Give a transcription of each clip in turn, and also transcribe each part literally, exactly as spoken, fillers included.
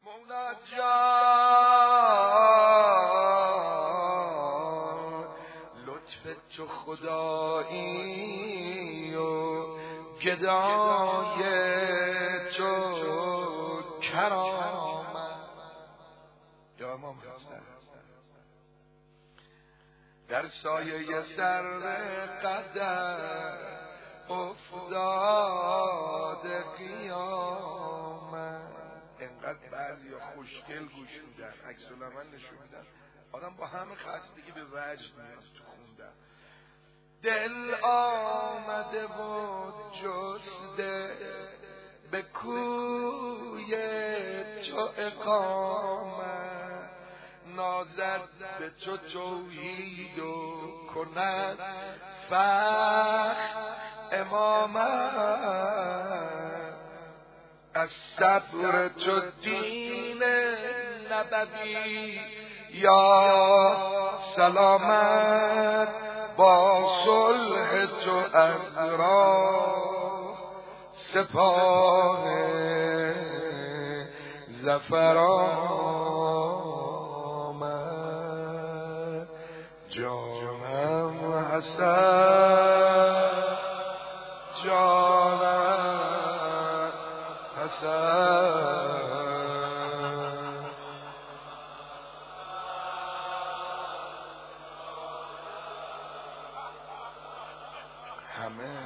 مولا جان لطف تو خدایی و گدای تو کرامت یا امام حسن در سایه سر قدر افتاد قیامت. انقدر بعضی خوشگل گوش میدن، عکس العمل نشون میدن، آدم با همه خستگی به وجد میاد تو خوندن. دل آمده و جسته به کوی تو اقامت، نازد به تو توحید و کند فخر امامت. از صبر تو دین نبوی یا سلامت، با صلح تو از راه سپاه ظفر آمد. جانم حسن جانم حسن همه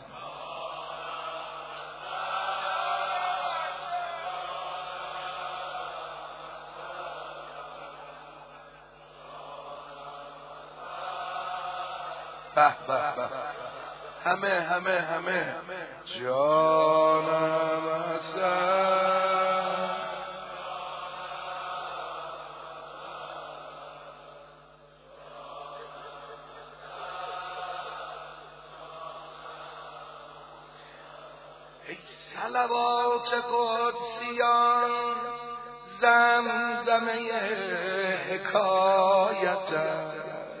به به به همه همه همه جانم حسن ای صلوات قدسیان زمزمه حکایت،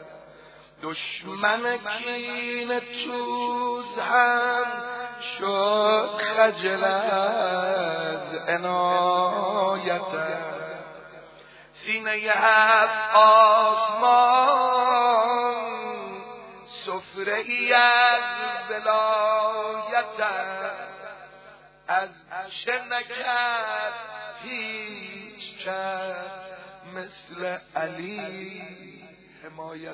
دشمن کین توز هم شد خجل از عنایت. سینه هفت آسمان سفره ای از ولایت، از چه نکرد هیچ کس مثل علی حمایت.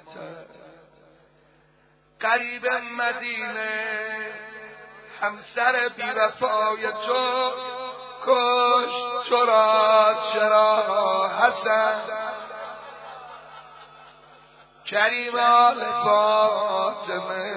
قریب مدینه همسر بی وفای تو کشت تو را چرا حسن. کریم آل فاطمه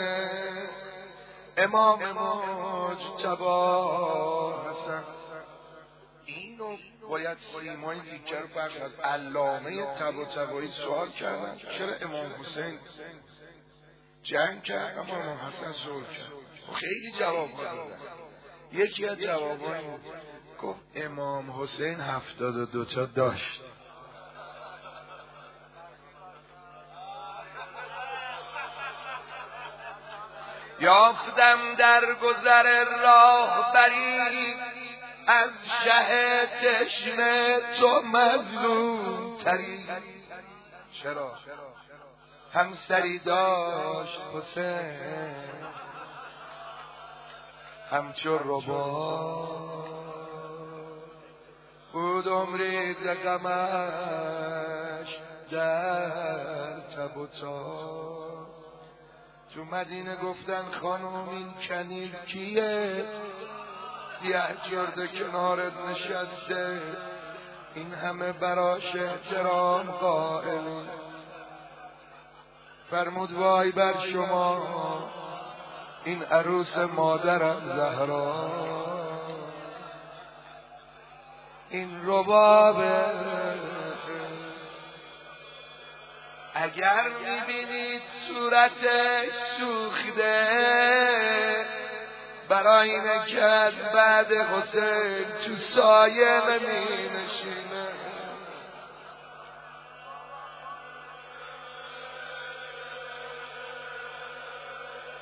امام مجتبی حسن. اینو باید سیمای دیگر رو فرق از علامه طباطبایی سوال کردن چرا امام حسین جنگ کرد اما امام حسن صلح کرد. خیلی جواب دادن. یکی از جوابان گفت امام حسین هفتاد و دو تا داشت. یافتم در گذر راه بری از شه تشنه تو مظلوم تری. چرا؟ همسری داشت حسین همچو ربا، بود امید غمش در تب و تاب. تو مدینه گفتن خانم این کنیز کیه؟ سیه جرده کنارت نشسته، این همه براش احترام قائل. فرمود وای بر شما این عروس مادرم زهرا، این ربابه. اگر میبینید صورتش سوخته، برای اینه که از بعد حسین تو سایه نمی نشینه.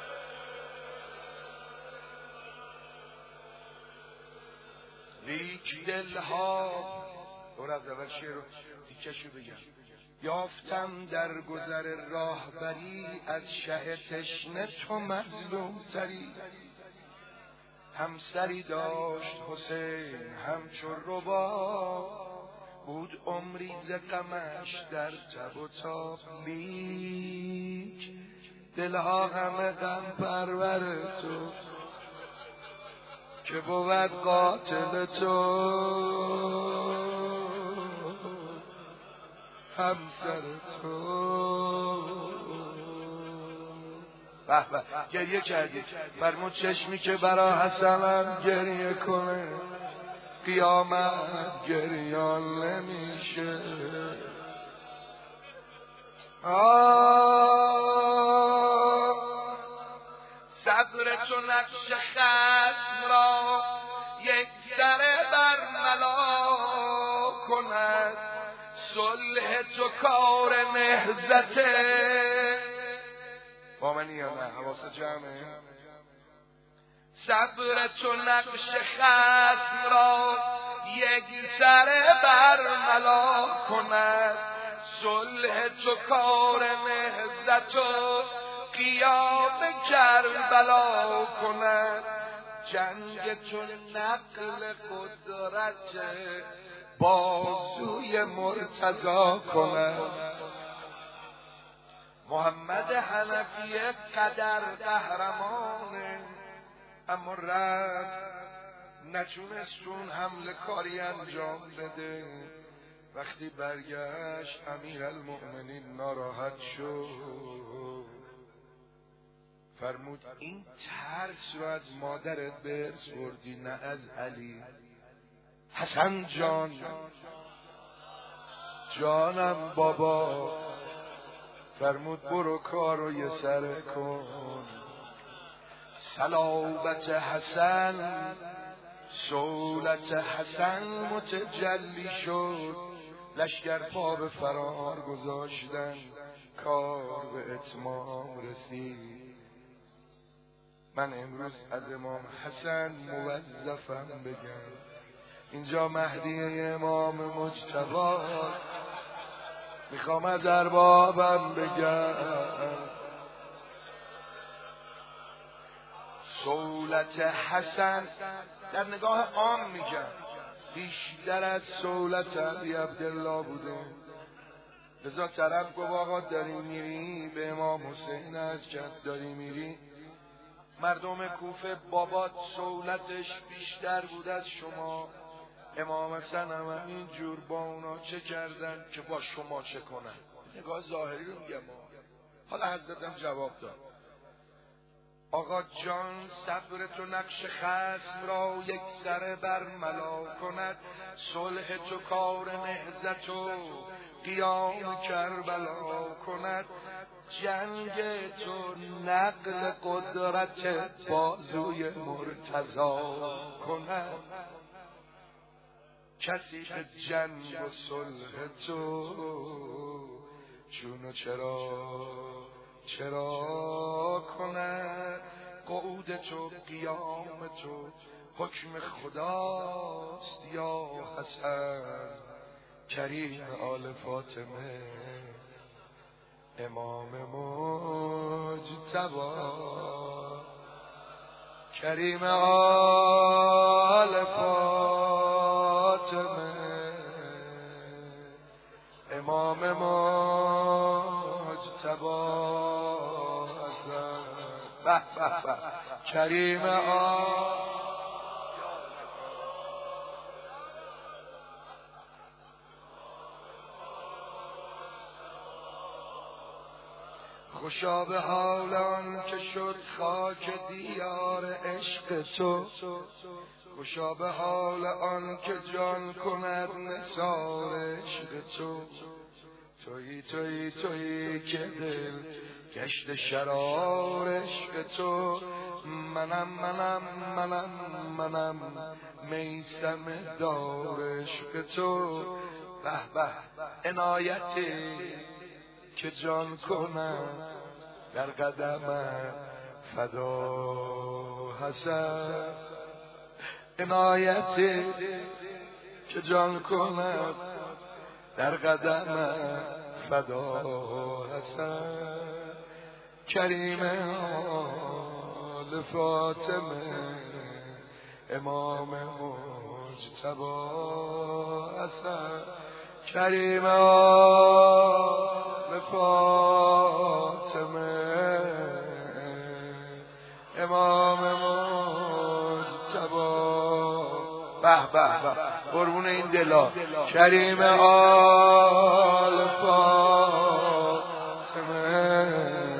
لیک دلها دور از اول شعر رو تیکشو بگم. یافتم در گذر راهبری از شه تشنه تو مظلوم تری. همسری داشت حسین همچو ربا، بود عمری ز غمش در تب و تاب. لیک دلها همه غم پرور تو، که بود قاتل تو همسر تو. به به گریه کردی. فرمود چشمی که برا حسنم گریه کنه قیامت گریان نمیشه. آه صبر تو نقش خصم را یک سره برملا کند. صلح تو کار نهضته. با منی یا نه؟ حواست جمعه. صبر تو نقش خصم را یک سره برملا کند. صلح تو کار نهضت و قیام کربلا کند. جنگ تو نقل قدرت بازوی مرتضی کند. محمد حنفی قدر قهرمانه، اما رفت نتونستون حمله کاری انجام بده. وقتی برگشت امیرالمؤمنین ناراحت شد. فرمود این ترس رو از مادرت به ارث بردی نه از علی. حسن جان جانم بابا. فرمود برو کارو یه سره کن. صلابت حسن سولت حسن متجلی شد. لشکر پا به فرار گذاشتن، کار به اتمام رسید. من امروز از امام حسن موظفم بگم اینجا مهدی امام مجتبی. میخوام از اربابم بگم سولت حسن در نگاه عام میگم بیشتر از سولت علی عبدالله بوده. لذا طرف گفت آقا داری میری به امام حسین از کرد داری میری. مردم کوفه بابات سولتش بیشتر بود از شما. امام حسن هم اینجور با اونا چه کردن که با شما چه کنن. نگاه ظاهری رو میگم. حالا حضرتم جواب داد. آقا جان صبر تو نقش خصم را یک سره برملا کند. صلح تو کار نهضت و قیام کربلا کند. جنگ تو نقل قدرت بازوی مرتضی کند. کسی به جنگ و صلح تو چونو چرا چرا کند. قعود تو قیام تو حکم خداست یا حسن. کریم آل فاطمه امام مجتبی. کریم آل فاطمه امام مجتبی. به به به کریم آل. خوشا به حال آن که شد خاک دیار عشق تو. خوشا به حال آن که جان کند نثار عشق تو. تویی تویی تویی که دل گشت شرار عشق تو. منم منم منم منم میسم دار عشق تو. به به عنایتی که جان کنم در قدمت فدا حسن. عنایتی که جان کند در قدم فدا حسن. کریم آل فاطمه امام مجتبی حسن. کریم آل فاطمه امام مجتبی. به به به قربون این دلا. کریم آل فاطمه.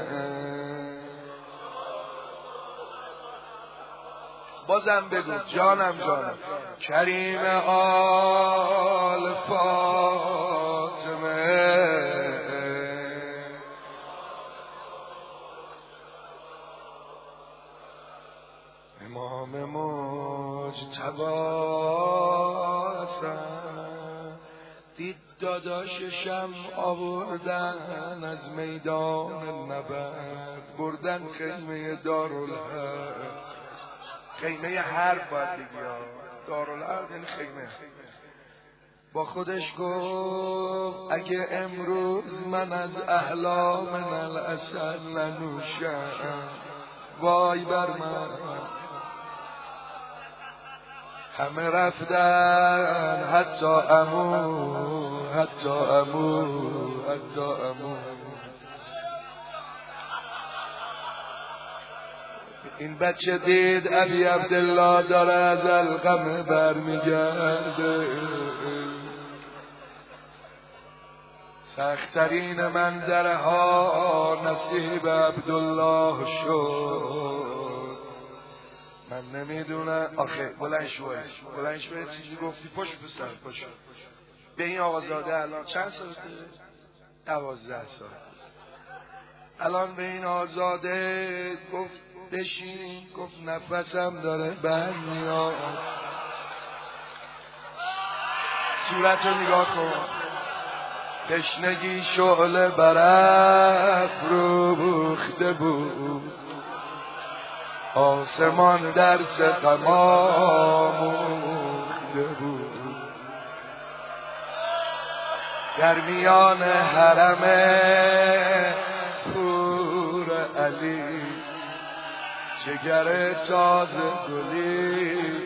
بازم بگو جانم جانم. کریم آل فاطمه امام مجتبی حسن. دید داداششم آوردن از میدان نبرد، بردن خیمه دارالحرب. خیمه حرب باید بگی، دارالحرب یعنی خیمه. با خودش گفت اگه امروز من از احلام من العسل ننوشم وای بر من. همه رفتن حتی عمو حتی عمو حتی عمو. این بچه دید ابی عبدالله داره از القمه برمیگرده. سخترین منظرها نصیب عبدالله شد. من نمیدونم آخه بلند شوی بلند شوی چیزی گفتی پشت بسر پشت. به این آقازاده الان چند سالته؟ دوازده سال. الان به این آزاده گفت بشین، گفت نفسم داره بند میاد. صورت رو نگاه کن. تشنگی شعله برافروخته بود، آسمان درس غم آموخته بود. در میان حرم پور علی جگر تازه گلی.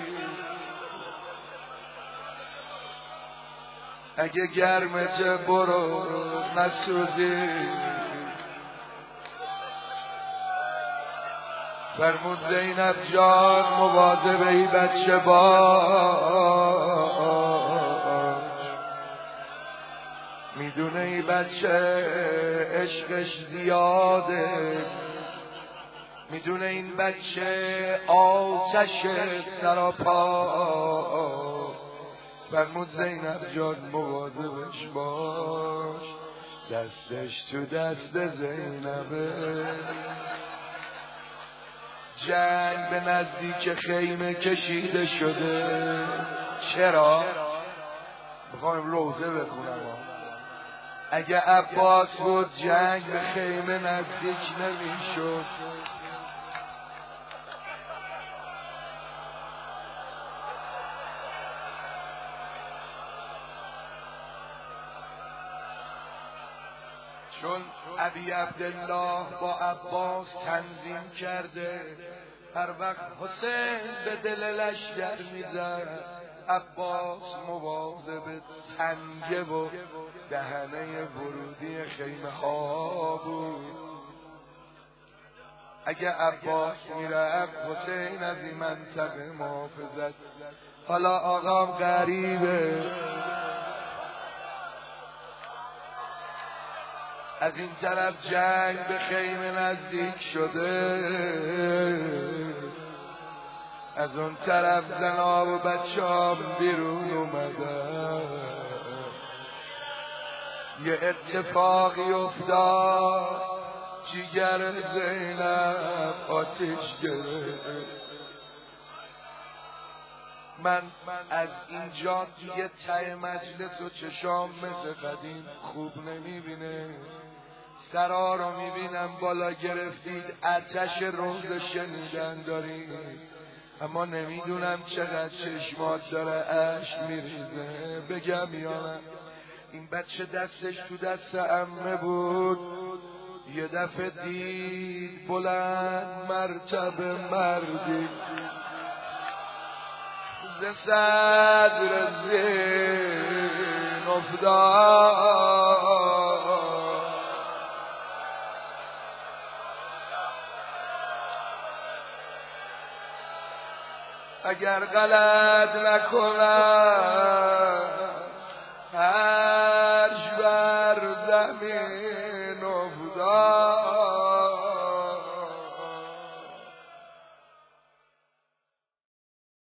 اگه گرمه برو نسوزی، فرمود زینب جان مواظب ای بچه باش. میدونه ای بچه عشقش زیاده، میدونه این بچه آتش سراپا. فرمود زینب جان مواظبش باش، دستش تو دست زینبه. جنگ به نزدیک خیمه کشیده شده. چرا؟ بخوایم روزه بخونم. اگه عباس بود جنگ به خیمه نزدیک نمیشد. چون ابی عبدالله با عباس تنظیم کرده، هر وقت حسین به دل لشگر میزد عباس مواظب تنگه و دهنه ورودی خیمه ها بود. اگه عباس میرفت حسین از این منطقه محافظت. حالا آقام غریبه، از این طرف جنگ به خیمه نزدیک شده، از اون طرف زنا و بچه‌ام بیرون اومدن. یه اتفاقی افتاد، جیگر زینب آتش گرفت. من از اینجا دیگه ته مجلس و چشام مثل قدیم خوب نمیبینه. سرا رو میبینم بالا گرفتید، آتش روز شنیدن دارید. اما نمیدونم چقدر چشمات داره اشک میریزه. بگم یا نه؟ این بچه دستش تو دست عمه بود، یه دفعه دید بلند مرتبه مردی ز صدر زین افتاد. اگر غلط نکنم هرش بر زمین